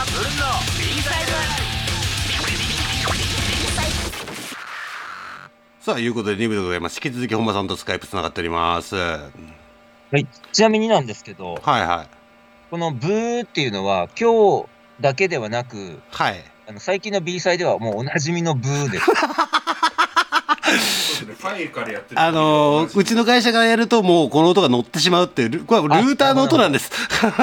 ブルンの B サイド。 さあいうことで2部でございます。引き続き本間さんとスカイプつながっております。ははい。ちなみになんですけど、 いはいこのブーっていうのは今日だけではなく、 はい。 最近の B サイではもうおなじみのブーです。 そうですね、ファイルからやってるうちの会社からやるともうこの音が乗ってしまうっていうこれはルーターの音なんです。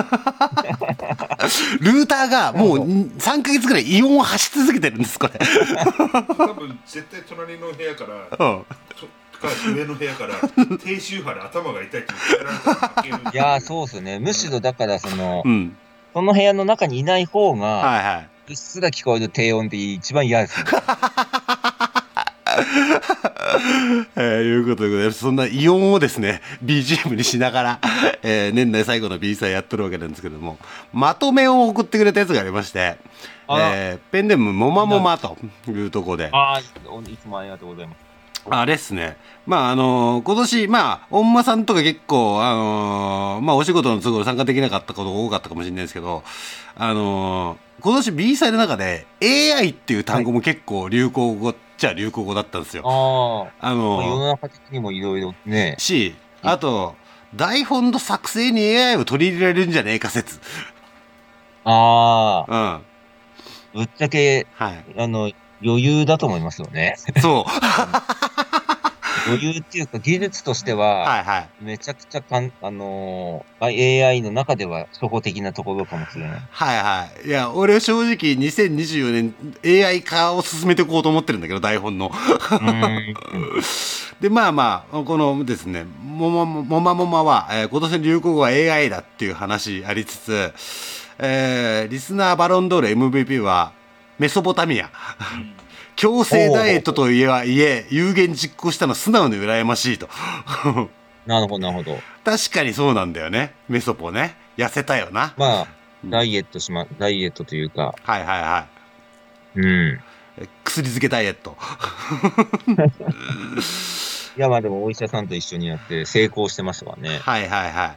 ルーターがもう3ヶ月ぐらいイオンを発し続けてるんですこれ。 多分絶対隣の部屋から、 うん上の部屋から低周波で頭が痛いって言っていやー、そうですよね。むしろだからうんその部屋の中にいない方が、 はいはいうっすら聞こえる低音って一番嫌ですね。 いうことでございます。そんなイオンをですね BGM にしながら、年内最後の B サイやってるわけなんですけども、まとめを送ってくれたやつがありまして、ペンネームもまもまというところで、 いつもありがとうございます。 あれっすね。今年、本間さんとか結構、お仕事の都合で参加できなかったことが多かったかもしれないですけど、今年 B サイの中で AI っていう単語も結構流行語っちゃ流行語だったんですよ。 世の中的にもいろいろね。 あと、台本の作成に AI を取り入れられるんじゃねえか説。 ぶっちゃけ、 はい。 余裕だと思いますよね。 そう。 余裕っていうか技術としては、 はいはい。 めちゃくちゃAI の中では初歩的なところかもしれない。 はいはい。いや、俺は正直2024年 AI 化を進めていこうと思ってるんだけど、台本の。で、このですね、もまは、今年の流行語は AI だっていう話ありつつ、リスナーバロンドール MVP はメソポタミア。強制ダイエットといえ有言実行したの素直に羨ましいと。 なるほどなるほど。 確かにそうなんだよね。メソポね、痩せたよな。 ダイエットというか、 はいはいはい。薬漬けダイエット。 いやでもお医者さんと一緒にやって成功してましたわね。 はいはいはい。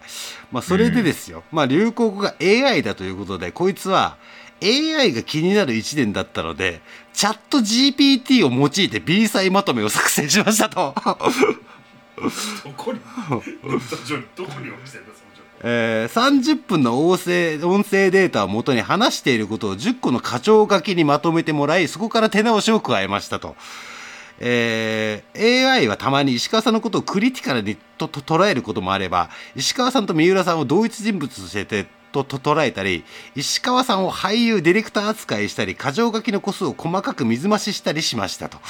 それでですよ、流行語が AI だということで、こいつは AI が気になる1年だったので、チャット GPT を用いて B サイまとめを作成しましたと。 どこに落ちてんだその情報。 30分の音声データを元に話していることを10個の課長書きにまとめてもらい、そこから手直しを加えましたと。AI はたまに石川さんのことをクリティカルに捉えることもあれば、石川さんと三浦さんを同一人物として捉えたり、石川さんを俳優ディレクター扱いしたり、箇条書きの個数を細かく水増ししたりしましたと。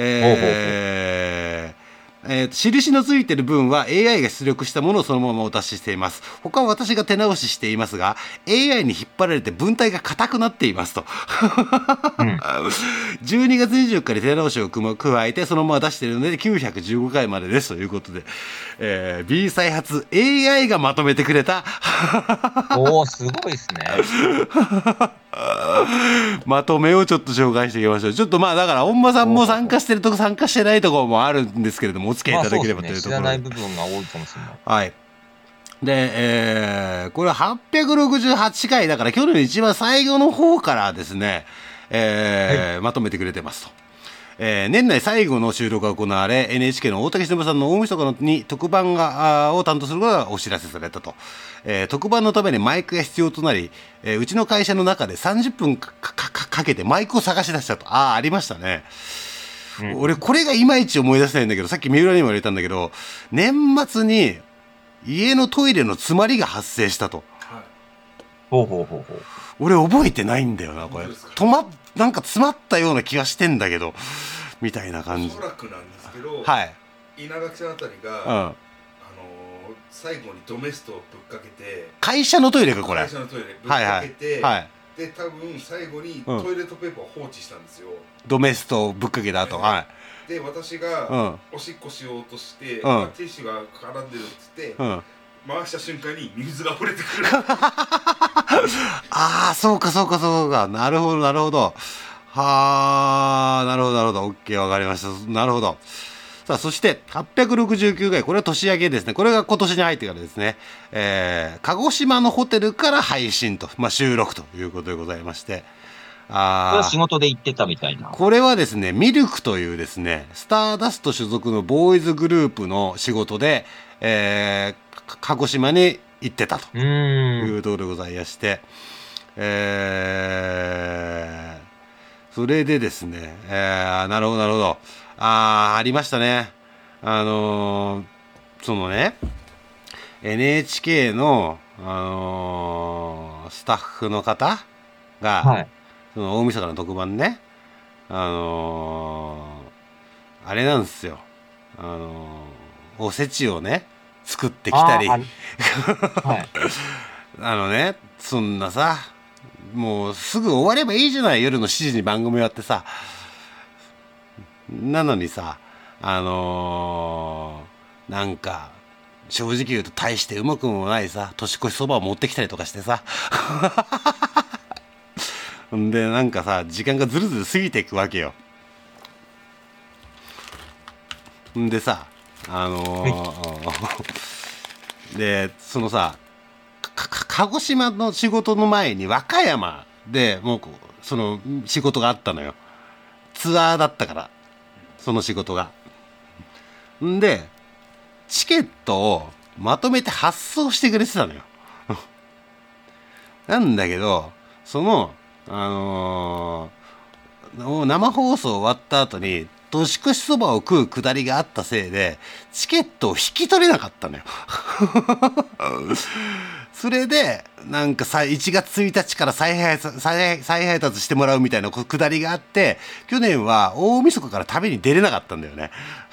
印のついている分は AI が出力したものをそのままお出ししています。他は私が手直ししていますが、 AI に引っ張られて文体が硬くなっていますと。12月24日に手直しを加えてそのまま出しているので915回までですということで、B サイ初 AI がまとめてくれたおーすごいですね。 まとめをちょっと紹介していきましょう。ちょっとだから本間さんも参加してるとこ参加してないところもあるんですけれども、お付き合いいただければというところで、 知らない部分が多いかもしれない。 はい。で、これは868回だから去年の一番最後の方からですね、まとめてくれてますと。年内最後の収録が行われ NHK の大竹しのぶさんの大晦日に特番を担当することがお知らせされたと。特番のためにマイクが必要となり、うちの会社の中で30分かけてマイクを探し出したと。ありましたね。俺これがいまいち思い出せないんだけど、さっき三浦にも言われたんだけど、年末に家のトイレの詰まりが発生したと。俺覚えてないんだよなこれ。なんか詰まったような気がしてんだけどみたいな感じ。 おそらくなんですけど、 はい、 稲垣さんあたりが、最後にドメストをぶっかけて、 会社のトイレかこれ。 会社のトイレぶっかけて、 で多分最後にトイレットペーパーを放置したんですよ。 ドメストをぶっかけた後、 で私がおしっこしようとして、ティッシュが絡んでるっつって、回した瞬間に水が溢れてくる。 そうか。なるほど。はあ、なるほど。オッケー、わかりました。なるほど。 さあ、そして869回、これは年明けですね。これが今年に入ってからですね、鹿児島のホテルから配信と、収録ということでございまして、 これは仕事で行ってたみたいな。 これはですね、ミルクというですね、スターダスト所属のボーイズグループの仕事で、鹿児島に行ってたというところでございまして、それでですね、なるほどなるほど、ありましたね。そのね、NHK の、スタッフの方が、はい、その大晦日の特番ね、あれなんですよ、おせちをね作ってきたり、はい、ね、そんなさ、もうすぐ終わればいいじゃない、夜の7時に番組やってさ。なのにさ、なんか正直言うと大してうまくもないさ、年越しそばを持ってきたりとかしてさんでなんかさ、時間がずるずる過ぎていくわけよ。んでさ、でそのさ、鹿児島の仕事の前に和歌山でもうその仕事があったのよ。ツアーだったから、その仕事が。んでチケットをまとめて発送してくれてたのよなんだけど、その生放送終わった後に年越しそばを食うくだりがあったせいでチケットを引き取れなかったのよそれでなんか1月1日から再配達してもらうみたいなくだりがあって、去年は大晦日から旅に出れなかったんだよね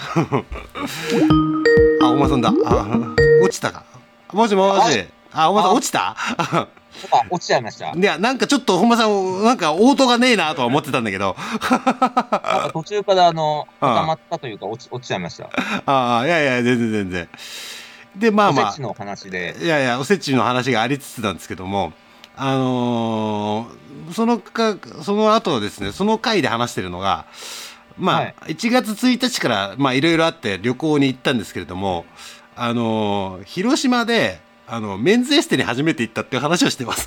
あ、お前さんだ。落ちたか。もしもし。お前さん落ちた落ちちゃいました。 いや、なんかちょっと本間さん、なんか応答がねえなとは思ってたんだけど途中から固まったというか落ちちゃいました。 いや全然で、おせちの話で、 いやおせちの話がありつつなんですけども、その後ですね、その回で話してるのが、1月1日からいろいろあって旅行に行ったんですけれども、広島でメンズエステに初めて行ったっていう話をしてます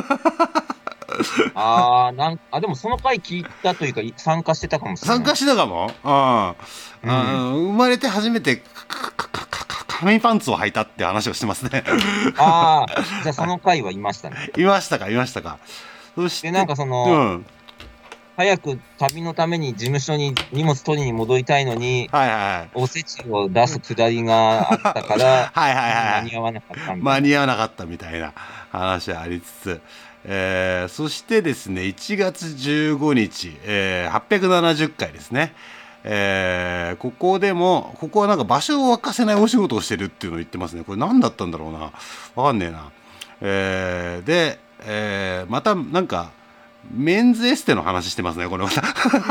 でもその回聞いたというか参加してたかもしれない。 参加してたかも。生まれて初めて紙パンツを履いたって話をしてますねじゃあその回はいましたね。 いましたか。 そしてなんか早く旅のために事務所に荷物取りに戻りたいのに、おせちを出すくだりがあったから間に合わなかったみたいな話ありつつ、そしてですね、1月15日、870回ですね。ここはなんか場所を沸かせないお仕事をしてるっていうのを言ってますね。これ何だったんだろうな、わかんねえな。で、またなんかメンズエステの話してますね、これまた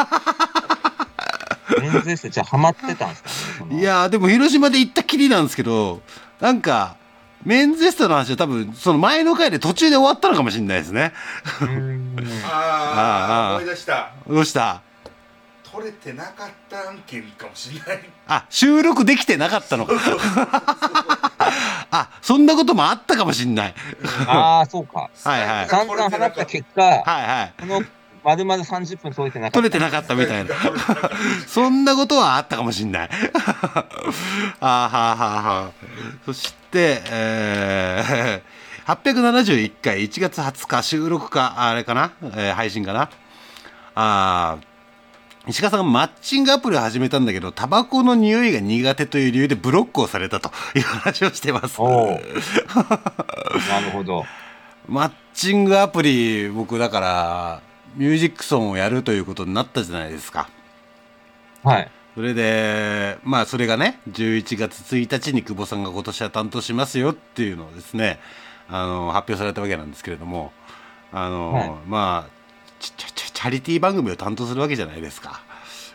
メンズエステじゃあハマってたんですかね。 いやでも広島で行ったきりなんですけど、なんかメンズエステの話は多分その前の回で途中で終わったのかもしれないですね思い出した。 どうした？ 取れてなかった案件かもしれない。 収録できてなかったのかそんなこともあったかもしれないそうか。散々話った結果、この丸々30分取れてなかったみたいなそんなことはあったかもしれないそして、871回1月20日収録かあれかな、配信かな。石川さんがマッチングアプリを始めたんだけど、タバコの匂いが苦手という理由でブロックをされたという話をしてますなるほど。 マッチングアプリ、僕だからミュージックソンをやるということになったじゃないですか。それでそれがね、11月1日に久保さんが今年は担当しますよっていうのをですね、発表されたわけなんですけれども、チャリティー番組を担当するわけじゃないですか。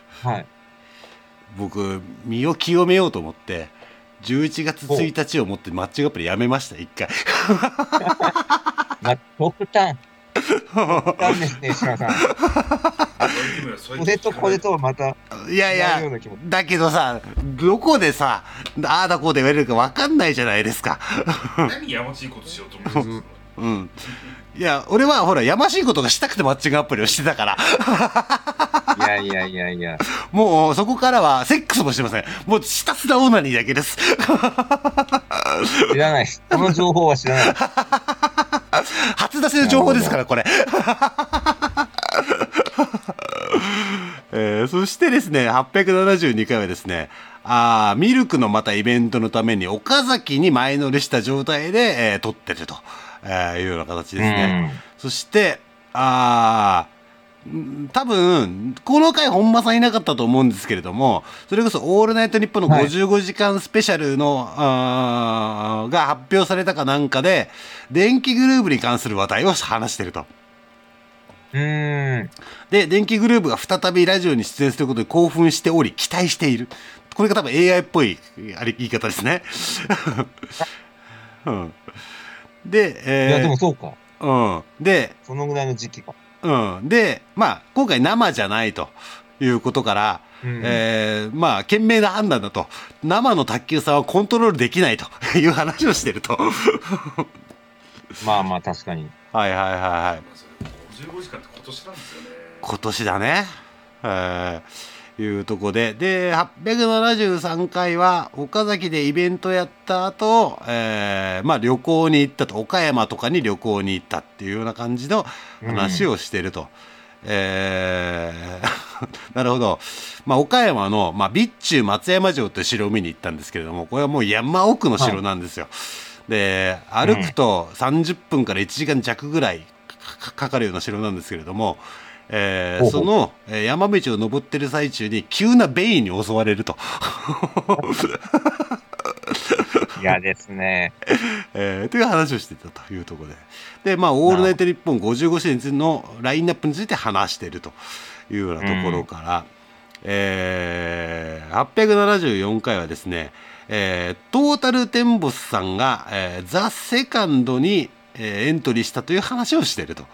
僕身を清めようと思って11月1日をもってマッチングアプリやめました、一回極端。 なんですね、島さん。それとこれとはまた。 いやいや、だけどさ、どこでさ、ああだこうで言われるか分かんないじゃないですか。 何やましいことしようと思うんですか。 うん。いや、俺はほら、やましいことがしたくてマッチングアプリをしてたから。 いや。 もう、そこからは、セックスもしてません。もう、ひたすらオナニーだけです。 知らない。この情報は知らない。 初出しの情報ですから、これ。そしてですね、872回はですね、ミルクのまたイベントのために岡崎に前乗りした状態で、撮ってると、いうような形ですね。そして、多分、この回本間さんいなかったと思うんですけれども、それこそオールナイトニッポンの55時間スペシャルの、が発表されたかなんかで、電気グルーヴに関する話題を話してると。 で、 電気グルーヴが再びラジオに出演することに興奮しており、期待している。これが多分 AI っぽい言い方ですね。で、 いや、でもそうか。 で、 そのぐらいの時期か。 で、今回生じゃないということから、賢明な判断だと。生の卓球さんはコントロールできないという話をしてると。 まあ、確かに。 はい。 55時間って今年なんですよね。 今年だね。いうとこで。で、873回は、岡崎でイベントやった後、旅行に行ったと。岡山とかに旅行に行ったっていうような感じの話をしてると。なるほど。岡山の、備中松山城という城を見に行ったんですけれども、これはもう山奥の城なんですよ。で、歩くと30分から1時間弱ぐらいかかるような城なんですけれども、その山道を登ってる最中に急なベイに襲われると。 嫌ですね。 という話をしていたというところで。で、オールナイトニッポン55周年のラインナップについて話しているというようなところから、874回はですね、トータルテンボスさんが、ザ・セカンドに、エントリーしたという話をしていると。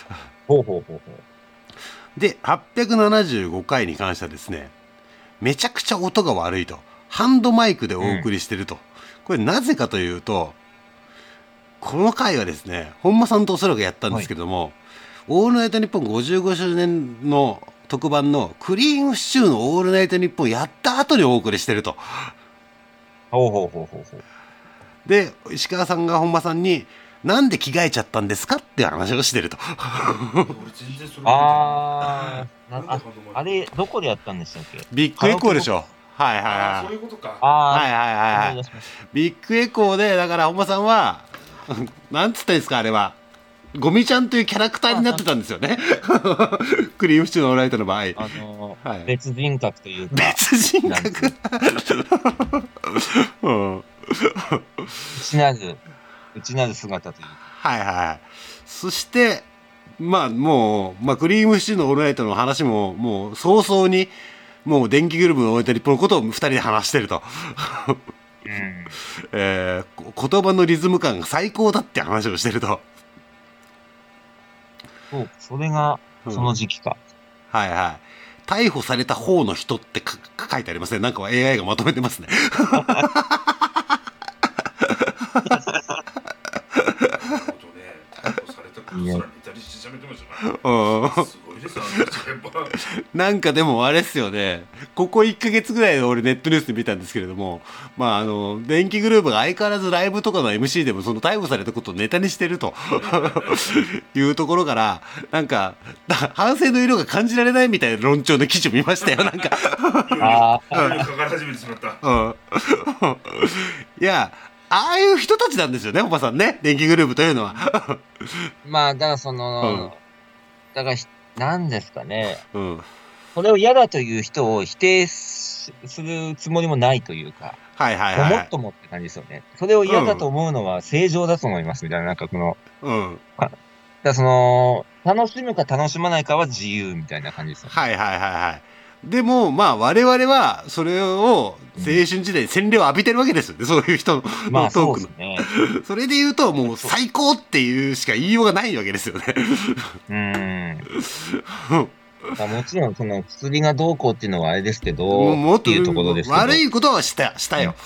で、875回に関してはですね、めちゃくちゃ音が悪いと。ハンドマイクでお送りしてると。これなぜかというと、この回はですね、本間さんとおそらくやったんですけども、オールナイトニッポン55周年の特番のクリームシチューのオールナイトニッポンやった後にお送りしてると。で、石川さんが本間さんに、なんで着替えちゃったんですかって話をしてると。 あれ、どこでやったんでしたっけ？ ビッグエコーでしょ。はい。 そういうことか。 はい。ビッグエコーで、だから本間さんは、なんつったんですか、あれは。ゴミちゃんというキャラクターになってたんですよね。クリームシチューのオールナイトの場合。 別人格というか。 別人格内なる姿というか。 はい。そして、もう、クリームシチューのオールナイトの話も、もう早々に、もう電気グルーヴの置いてることを2人で話してると。言葉のリズム感が最高だって話をしてると。 それがその時期か。 はい。逮捕された方の人って書いてありますね。なんか AI がまとめてますね。なんかでもあれっすよね、ここ1ヶ月ぐらい俺ネットニュースで見たんですけれども、電気グループが相変わらずライブとかの MC でもその逮捕されたことをネタにしてるというところから、なんか反省の色が感じられないみたいな論調の記事を見ましたよ。なんかいや、ああいう人たちなんですよね、おばさんね、電気グループというのは。 だからだから何ですかね、これを嫌だという人を否定するつもりもないというか、ごもっともって感じですよね。それを嫌だと思うのは正常だと思いますみたいな、なんか楽しむか楽しまないかは自由みたいな感じですよね。 でもまあ我々はそれを青春時代に洗礼を浴びてるわけですよね、そういう人のトークの、 そうですね、 それで言うともう最高っていうしか言いようがないわけですよね。 もちろんその薬がどうこうっていうのはあれですけど、もっというところですけど、 悪いことはしたよ、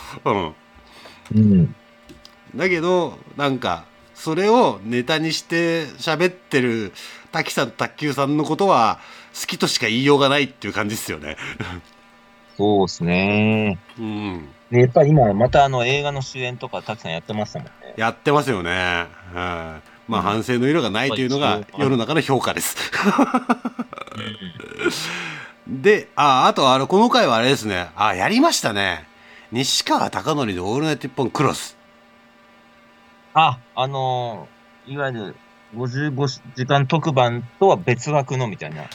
だけどなんかそれをネタにして喋ってる滝さん卓球さんのことは好きとしか言いようがないっていう感じですよね。 そうですね。でやっぱり今また映画の主演とか滝さんやってましたもんね。 やってますよね。まあ反省の色がないというのが世の中の評価です。で、あとこの回はあれですね。やりましたね。西川貴教でオールナイトニッポンクロス。 いわゆる55時間特番とは別枠のみたいな。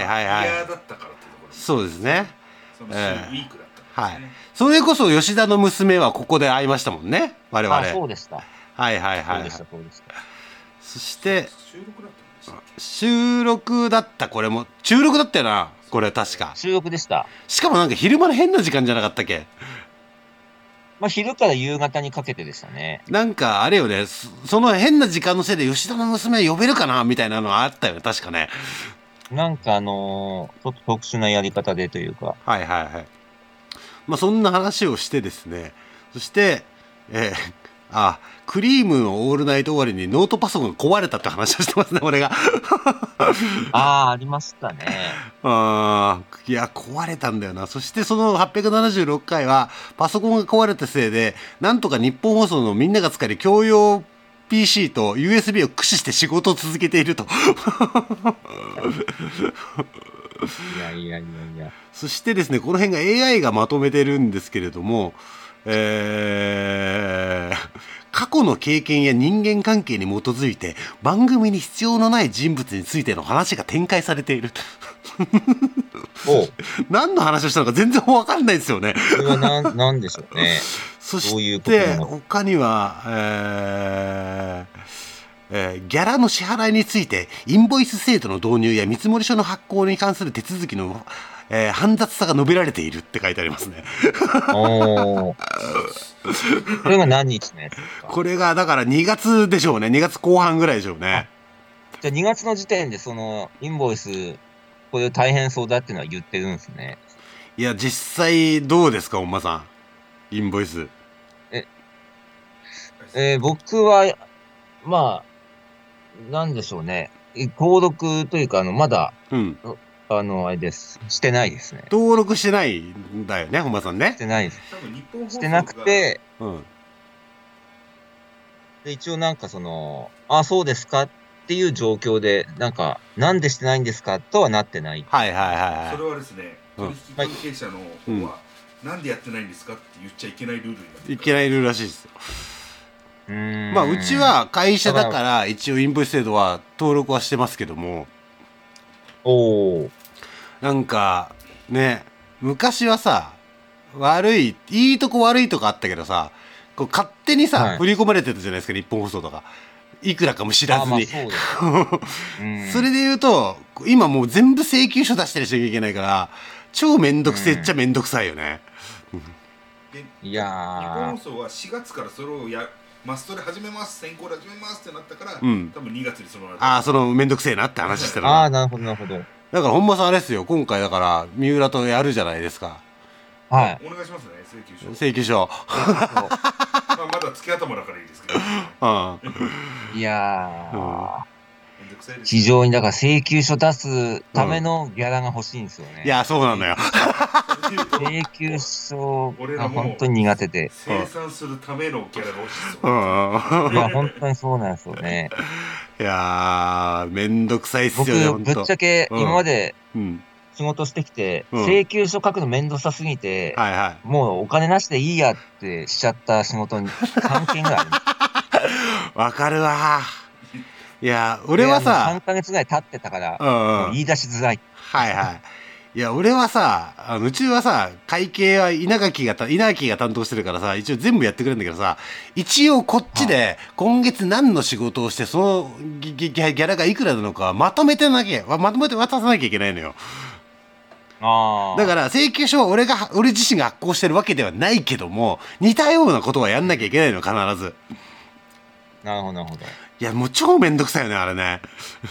そうですね。ウィークだったんですね。それこそ吉田の娘はここで会いましたもんね、我々。 そうでした。 そうでした。そして収録だった、これも収録だったよな、これ確か。 収録でした。 しかもなんか昼間の変な時間じゃなかったっけ。 昼から夕方にかけてでしたね。 なんかあれよね、その変な時間のせいで吉田の娘呼べるかなみたいなのあったよね、確かね。 なんかちょっと特殊なやり方でというか。 そんな話をしてですね、そしてクリームのオールナイト終わりにノートパソコンが壊れたって話をしてますね、俺が。 ありましたね。 いや壊れたんだよな。そしてその876回はパソコンが壊れたせいで、なんとか日本放送のみんなが使える共用 PC と USB を駆使して仕事を続けていると。 いや。 そしてですね、この辺が AI がまとめてるんですけれども、過去の経験や人間関係に基づいて番組に必要のない人物についての話が展開されている。何の話をしたのか全然分かんないですよね。 それは何でしょうね。 そして他には、ギャラの支払いについてインボイス制度の導入や見積書の発行に関する手続きの煩雑さが述べられているって書いてありますね。 これが何日のやつですか？ これがだから2月でしょうね。2月後半ぐらいでしょうね。 じゃあ2月の時点でそのインボイスこれ大変そうだっていうのは言ってるんですね。 いや実際どうですか、本間さん、インボイス。 僕はなんでしょうね、登録というかまだ、あれです。してないですね。 登録してないんだよね、本間さんね。 してないです。してなくて、で一応なんかそうですかっていう状況で、なんでしてないんですかとはなってない。 それはですね、取引関係者の方は、なんでやってないんですかって言っちゃいけないルールになってる。 いけないルールらしいですよ。うちは会社だから一応インボイス制度は登録はしてますけども。なんかね、昔はさ、いいとこ悪いとこあったけどさ、こう勝手にさ、振り込まれてたじゃないですか、日本放送とか。いくらかも知らずに。それで言うと、今もう全部請求書出したりしなきゃいけないから、超めんどくせえっちゃめんどくさいよね。 いや日本放送は4月からそれをマストで始めます、先行で始めますってなったから、多分2月にそのめんどくせえなって話してたなるほどなるほど。 だから本間さんあれですよ、今回だから三浦とやるじゃないですか。 お願いしますね、 請求書。 まだ月頭だからいいですけど。 いや非常にだから請求書出すためのギャラが欲しいんですよね。 いやそうなのよ。 請求書が本当に苦手で。 生産するためのギャラが欲しいですよ。 いや本当にそうなんですよね。 いやめんどくさいっすよね。 僕ぶっちゃけ今まで仕事してきて、請求書書くのめんどくさすぎて、もうお金なしでいいやってしちゃった仕事に3件ぐらいあります。 わかるわ。いや俺はさ 3ヶ月ぐらい経ってたから、もう言い出しづらい。 いや俺はさ、うちはさ会計は稲垣が担当してるからさ、一応全部やってくれるんだけどさ、一応こっちで今月何の仕事をしてそのギャラがいくらなのかまとめて渡さなきゃいけないのよ。 だから請求書は俺自身が発行してるわけではないけども、似たようなことはやんなきゃいけないの、必ず。 なるほどなるほど。 いやもう超めんどくさいよねあれね。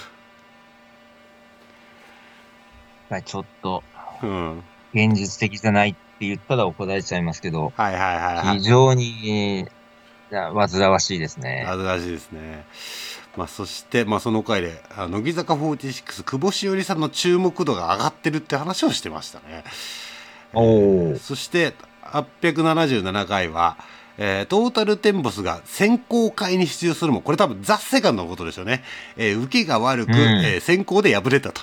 ちょっと、現実的じゃないって言ったら怒られちゃいますけど、非常に煩わしいですね。 煩わしいですね。そして、その回で乃木坂46久保しおりさんの注目度が上がってるって話をしてましたね。そして877回は、トータルテンボスが選考会に出場するも、これ多分ザ・セカンドのことでしょうね。受けが悪く、選考で敗れたと。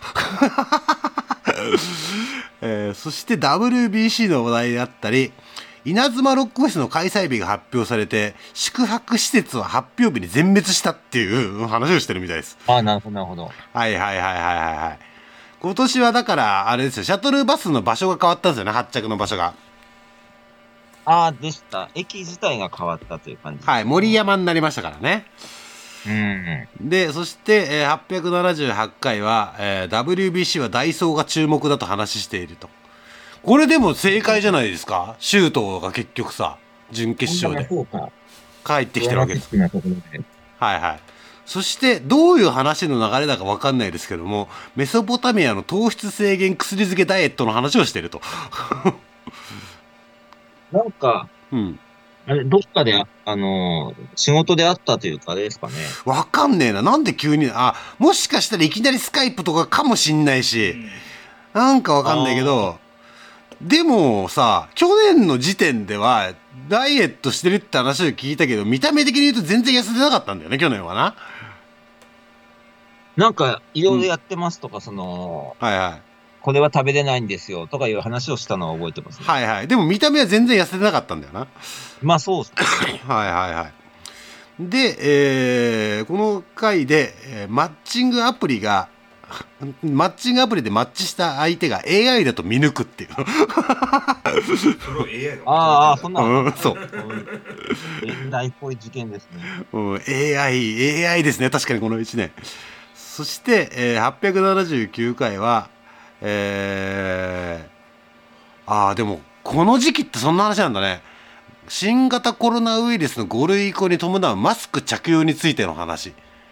そして WBC の話題であったり、稲妻ロックフェスの開催日が発表されて、宿泊施設は発表日に全滅したっていう話をしてるみたいです。 なるほどなるほど。 はい。今年はだからあれですよ、シャトルバスの場所が変わったんですよね、発着の場所が。 でした。駅自体が変わったという感じ、 はい、森山になりましたからね。でそして、878回は、WBC はダイソーが注目だと話していると。これでも正解じゃないですか。シュートが結局さ、準決勝で帰ってきてるわけです。そしてどういう話の流れだか分かんないですけども、メソポタミアの糖質制限薬漬けダイエットの話をしていると。 なんか、あれ、どっかで、仕事であったというか、あれですかね。 わかんねえな。なんで急に、もしかしたらいきなりスカイプとかかもしんないし、なんかわかんないけど、でもさ、去年の時点では、ダイエットしてるって話を聞いたけど、見た目的に言うと全然痩せてなかったんだよね、去年はな。 なんか、いろいろやってますとか、これは食べれないんですよとかいう話をしたのは覚えてますね。でも見た目は全然痩せてなかったんだよな。 そうっすね。で、この回で、マッチングアプリでマッチした相手が AI だと見抜くっていう。 そんなの。 そう。 現代っぽい事件ですね。 AI ですね、確かにこの1年。そして、879回は、でもこの時期ってそんな話なんだね。新型コロナウイルスの5類移行に伴うマスク着用についての話。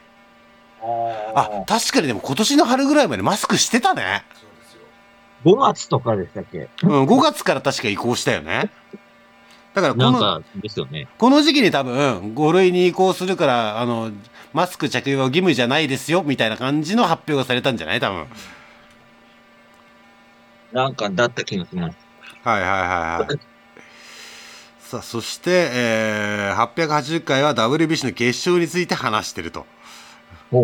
確かにでも今年の春ぐらいまでマスクしてたね。 5月とかでしたっけ ？5月から確か移行したよね。だからですよね。 この時期に多分5類に移行するからマスク着用は義務じゃないですよみたいな感じの発表がされたんじゃない？多分。 なんかだった気がします。 さあそして、880回は WBC の決勝について話してると。い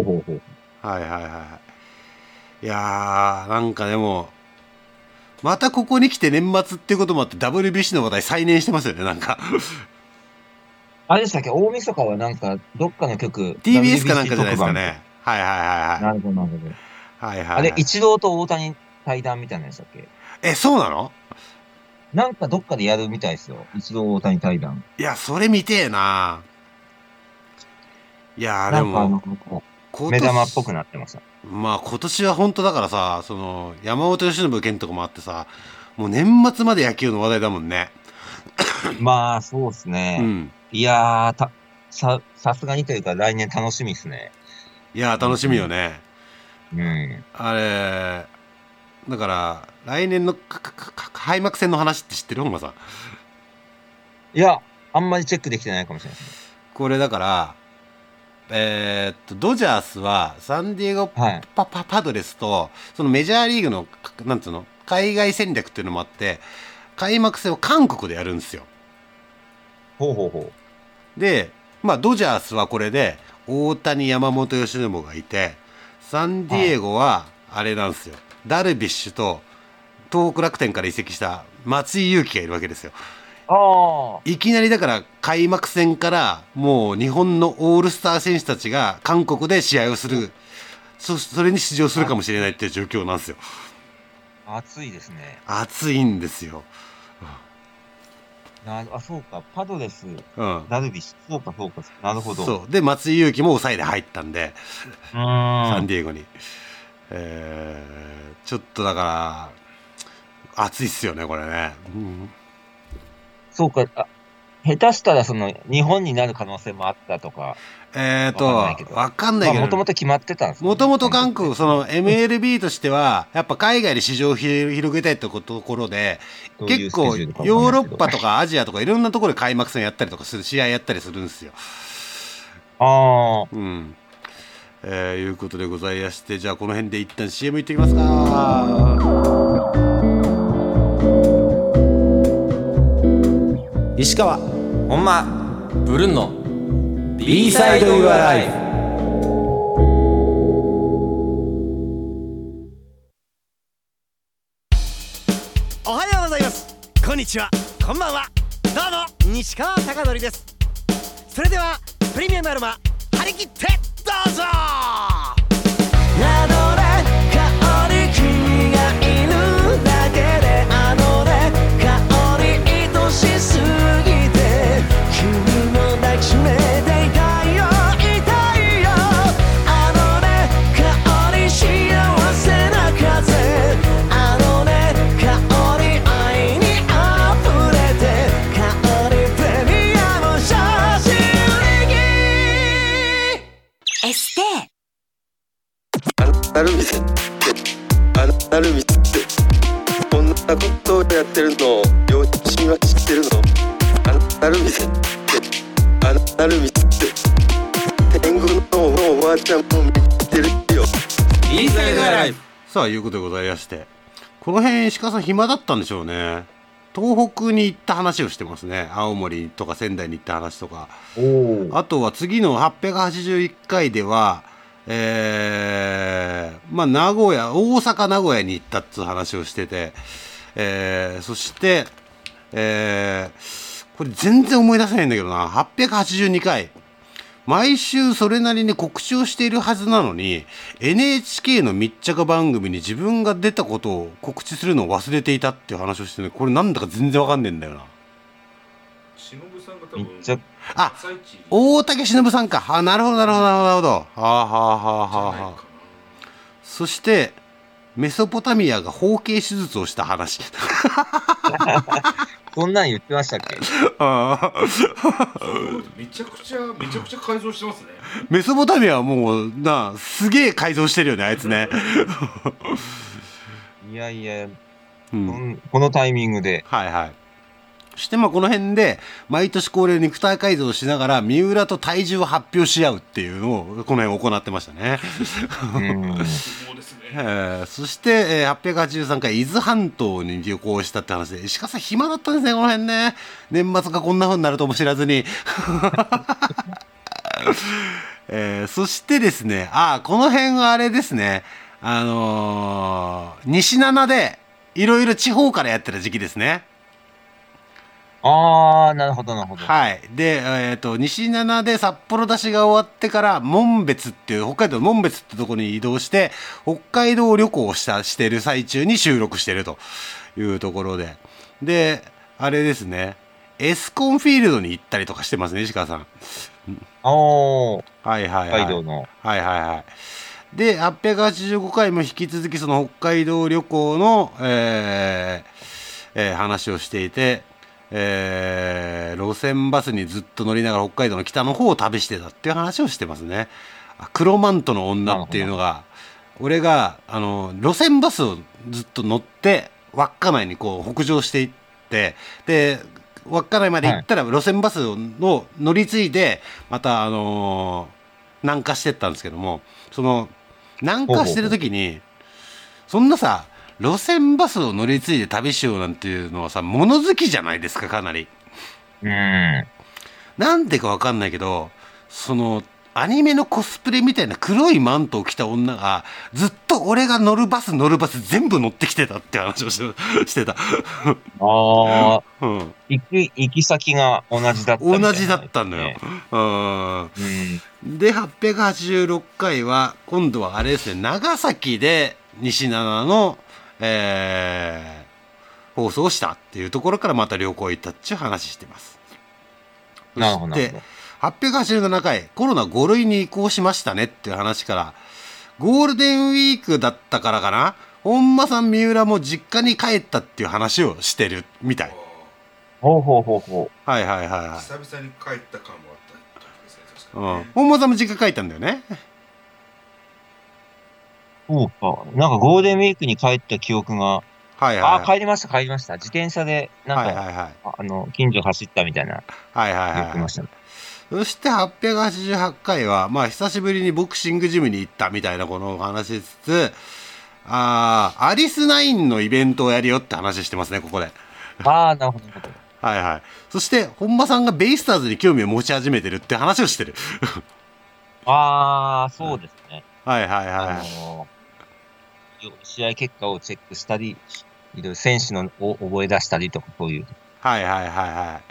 やーなんかでもまたここに来て年末っていうこともあって WBC の話題再燃してますよね。なんかあれでしたっけ、大晦日はなんかどっかの曲 TBS かなんかじゃないですかね。 なるほど。あれ、イチローと大谷対談みたいなやつだっけ？ そうなの？ なんかどっかでやるみたいですよ。イチロー大谷対談。 いやそれ見てえな。いやでも目玉っぽくなってました。 今年は本当だからさ、山本由伸件とかもあってさ、もう年末まで野球の話題だもんね。 そうですね。いやーさすがにというか来年楽しみですね。 いや楽しみよね。あれだから来年の開幕戦の話って知ってる？本間さん。 いやあんまりチェックできてないかもしれないですね。 これだからドジャースはサンディエゴパドレスとそのメジャーリーグのなんつうの海外戦略っていうのもあって開幕戦を韓国でやるんですよ。でドジャースはこれで大谷山本由伸がいて、サンディエゴはあれなんですよ、ダルビッシュと東北楽天から移籍した松井裕樹がいるわけですよ。いきなりだから開幕戦からもう日本のオールスター選手たちが韓国で試合をする、それに出場するかもしれないっていう状況なんですよ。 暑いですね。 暑いんですよ。 そうか、パドレス、ダルビッシュ、そうか、なるほど。 そうで松井裕樹も抑えで入ったんでサンディエゴに、ちょっとだから暑いっすよね、これね。 そうか、下手したら日本になる可能性もあったとか。 わかんないけど。 もともと決まってたんですか、 もともと韓国、MLB としては、やっぱ海外で市場を広げたいってところで、結構ヨーロッパとかアジアとかいろんなところで開幕戦やったりとかする、試合やったりするんですよ。いうことでございまして、じゃあこの辺で一旦 CM 行ってきますか。 石川本間ブルンの B サイド Your Life。 おはようございます、こんにちは、こんばんは、どうも西川貴教です。それではプレミアムアロマ張り切ってどうぞ。あのね香り君がいるだけで、あのね香り愛しすぎて君も抱きしめていたいよ、いたいよ。あのね香り幸せな風、あのね香り愛にあふれて、香りプレミアム写真力エステなるみせなるみせこんなことをやってるのを両親は知ってるの。なるみせなるみせ天狗のおばあちゃんも見てるよ。 いいサイドライフ。 さあいうことでございまして、この辺石川さん暇だったんでしょうね。東北に行った話をしてますね。青森とか仙台に行った話とか。あとは次の881回では名古屋、大阪名古屋に行ったっていう話をしてて、そして、これ全然思い出せないんだけどな、882回毎週それなりに告知をしているはずなのに NHK の密着番組に自分が出たことを告知するのを忘れていたっていう話をしてね、これなんだか全然わかんねえんだよな。 忍さんが多分大竹しのぶさんか。なるほどなるほどなるほど。そしてメソポタミアが包茎手術をした話そんなん言ってましたっけ？ めちゃくちゃ改造してますね。 メソポタミアはもうすげえ改造してるよね、あいつね。 いやいや、このタイミングで。 はいはい。そしてこの辺で毎年恒例肉体改造をしながら三浦と体重を発表し合うっていうのをこの辺行ってましたね。そして、883回伊豆半島に旅行したって話で、石川さん暇だったんですね、この辺ね。年末がこんな風になるとも知らずに。そしてですね、この辺はあれですね、西7でいろいろ地方からやってた時期ですね。 なるほどなるほど。 はい。で、西7で札幌出しが終わってから紋別っていう、北海道の紋別ってところに移動して北海道旅行をしている最中に収録しているというところで、あれですね、エスコンフィールドに行ったりとかしてますね、石川さん。はいはいはい。 北海道の。 はいはいはい。で、885回も引き続きその北海道旅行の、話をしていて、路線バスにずっと乗りながら北海道の北の方を旅してたっていう話をしてますね。黒マントの女っていうのが、俺が路線バスをずっと乗って稚内にこう北上していって、で稚内まで行ったら路線バスを乗り継いでまた南下してったんですけども、その南下してる時にそんなさ路線バスを乗り継いで旅しようなんていうのはさ、物好きじゃないですか、かなり。なんでかわかんないけど、そのアニメのコスプレみたいな黒いマントを着た女がずっと俺が乗るバス全部乗ってきてたって話をしてた。 行き先が同じだったみたいな、 同じだったのよ。で886回は今度はあれですね、長崎で西7の放送をしたっていうところからまた旅行行ったっていう話してます。 なるほど。 で887回コロナ5類に移行しましたねっていう話から、ゴールデンウィークだったからかな、 本間さん三浦も実家に帰ったっていう話をしてるみたい。 ほうほうほうほう。はいはいはいはい。 久々に帰った感もあったですね、確かに、 本間さんも実家帰ったんだよね。 そうか。なんかゴールデンウィークに帰った記憶が。 はいはい、はい。 帰りました。自転車で、なんか、はいはいはい、近所走ったみたいな。 はいはいはい。 言ってましたね。 そして888回は、まあ久しぶりにボクシングジムに行ったみたいなこの話しつつ、アリスナインのイベントをやるよって話してますね、ここで。 なるほど。 はいはい。そして、本間さんがベイスターズに興味を持ち始めてるって話をしてる。 そうですね。 はいはいはい。 試合結果をチェックしたり、いろいろ選手のを覚え出したりとか、そういう。 はいはいはいはい。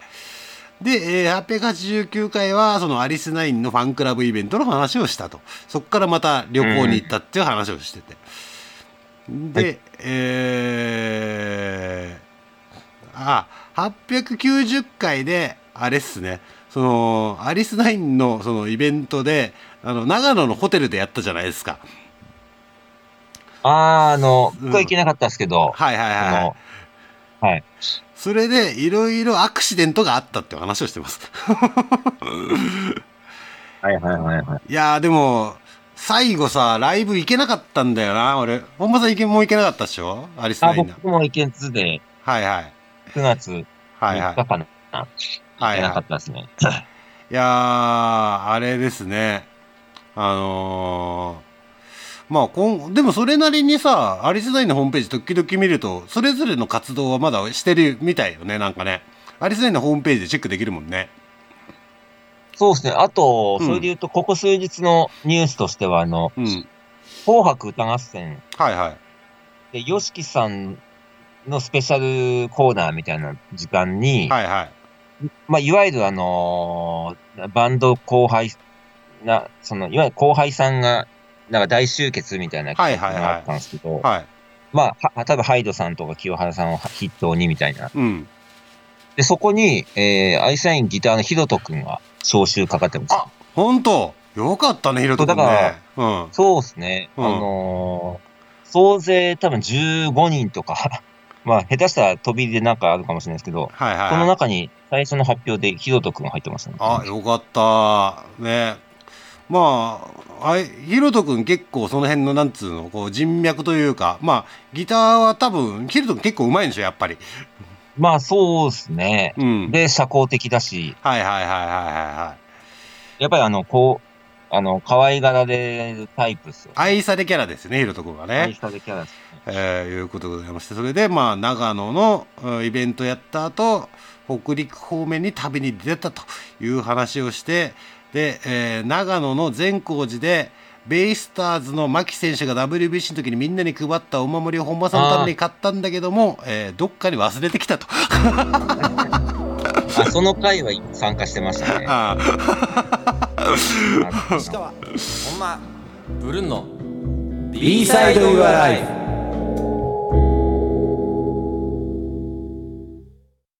で、889回は、そのアリスナインのファンクラブイベントの話をしたと。そこからまた旅行に行ったっていう話をしてて。で、890回で、あれっすね、その、アリスナインのそのイベントで、長野のホテルでやったじゃないですか。 僕は行けなかったですけど。 はいはいはい。 はい。 それで、いろいろアクシデントがあったっていう話をしてます。 はいはいはいはい。 いやー、でも、最後さ、ライブ行けなかったんだよな、俺。本間さんもう行けなかったでしょ、アリスナインの。 僕も行けずで。 はいはい。 9月3日かな。行けなかったですね。 いやー、あれですね。まあ、でもそれなりにさ、アリスナインのホームページ時々見ると、それぞれの活動はまだしてるみたいよね、なんかね。アリスナインのホームページでチェックできるもんね。 そうですね。あと、それで言うと、ここ数日のニュースとしては、紅白歌合戦。 はいはい。 で、YOSHIKI さんのスペシャルコーナーみたいな時間に、 はいはい。 まあ、いわゆるバンド後輩いわゆる後輩さんが、なんか大集結みたいな企画があったんですけど、まあ、例えばハイドさんとか清原さんを筆頭にみたいな。で、そこに、アイスナインギターのヒロト君が招集かかってます。 本当よかったね、ヒロト君ね。 だから、そうですね。総勢多分15人とか、まあ、下手したら飛びでなんかあるかもしれないですけど、この中に最初の発表でヒロト君が入ってましたね。 よかった。ね。まあ、ヒロト君結構その辺のなんつうの、こう人脈というか、まあ、ギターは多分、ヒロト君結構上手いんでしょ、やっぱり。 まあ、そうですね。で、社交的だし。 はいはいはいはいはい。 やっぱり可愛がられるタイプですよ。 愛されキャラですね、ヒロト君はね。 愛されキャラですね。 いうことでございまして、それで、まあ、長野のイベントやった後、北陸方面に旅に出たという話をして、で、長野の善光寺でベイスターズの牧選手が WBC の時にみんなに配ったお守りを本間さんのために買ったんだけども、どっかに忘れてきたと。 その回は参加してましたね。 石川本間ブルンの B サイドユアライフ。